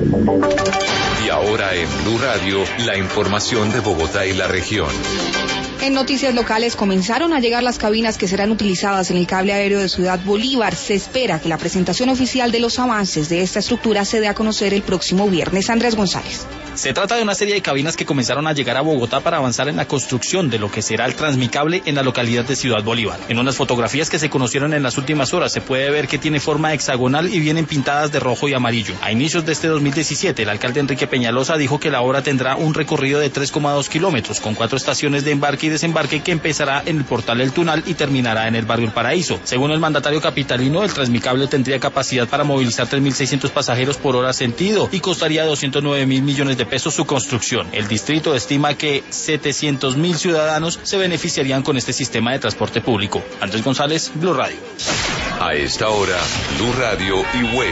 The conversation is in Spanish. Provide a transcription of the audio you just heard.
Y ahora en Blue Radio, la información de Bogotá y la región. En noticias locales comenzaron a llegar las cabinas que serán utilizadas en el cable aéreo de Ciudad Bolívar. Se espera que la presentación oficial de los avances de esta estructura se dé a conocer el próximo viernes. Andrés González. Se trata de una serie de cabinas que comenzaron a llegar a Bogotá para avanzar en la construcción de lo que será el Transmicable en la localidad de Ciudad Bolívar. En unas fotografías que se conocieron en las últimas horas se puede ver que tiene forma hexagonal y vienen pintadas de rojo y amarillo. A inicios de este 2017, el alcalde Enrique Peñalosa dijo que la obra tendrá un recorrido de 3,2 kilómetros con 4 estaciones de embarque y desembarque que empezará en el Portal El Tunal y terminará en el barrio El Paraíso. Según el mandatario capitalino, el Transmicable tendría capacidad para movilizar 3.600 pasajeros por hora sentido y costaría 209.000 millones de pesos su construcción. El distrito estima que 700.000 ciudadanos se beneficiarían con este sistema de transporte público. Andrés González, Blue Radio. A esta hora, Blue Radio y Wave